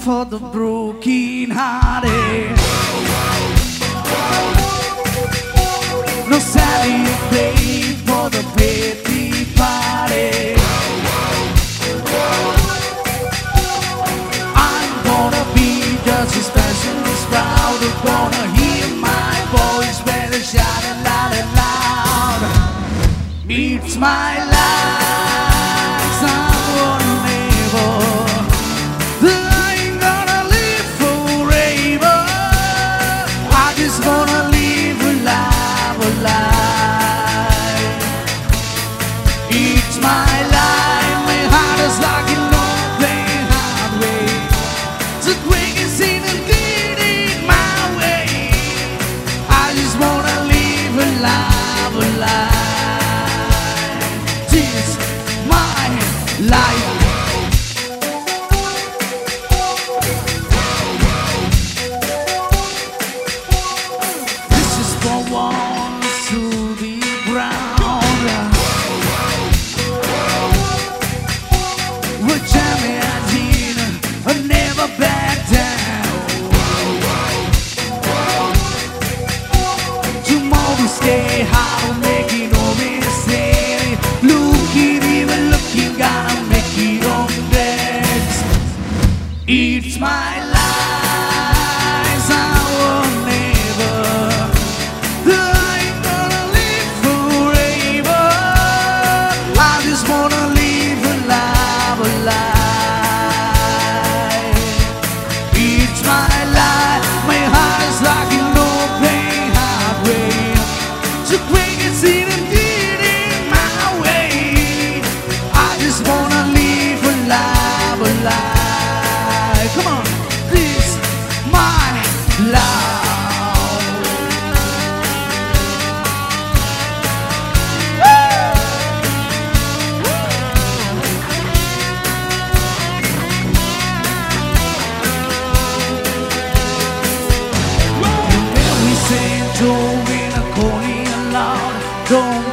for the broken hearted. No celebrate for the pretty party. I'm gonna be just as special as proud. You're gonna hear my voice when I shout it loud and loud. It's my life, someone never. I ain't gonna live forever. I just wanna live a life. It's my life, my heart is like an open highway. So quick and sin and get it my way. I just wanna live a life. This is my life. This is for ones to be proud. We're champions and never back down. Tomorrow stay high, making no mistake. Looking, even looking, gotta make it on next. It's my life, I will never. I ain't gonna live forever. I just wanna live a life. It's my life, my heart is like an open highway. So quick and see them get in my way. I just wanna live a life. Come on, this my life. Mary said, don't be a calling aloud. Don't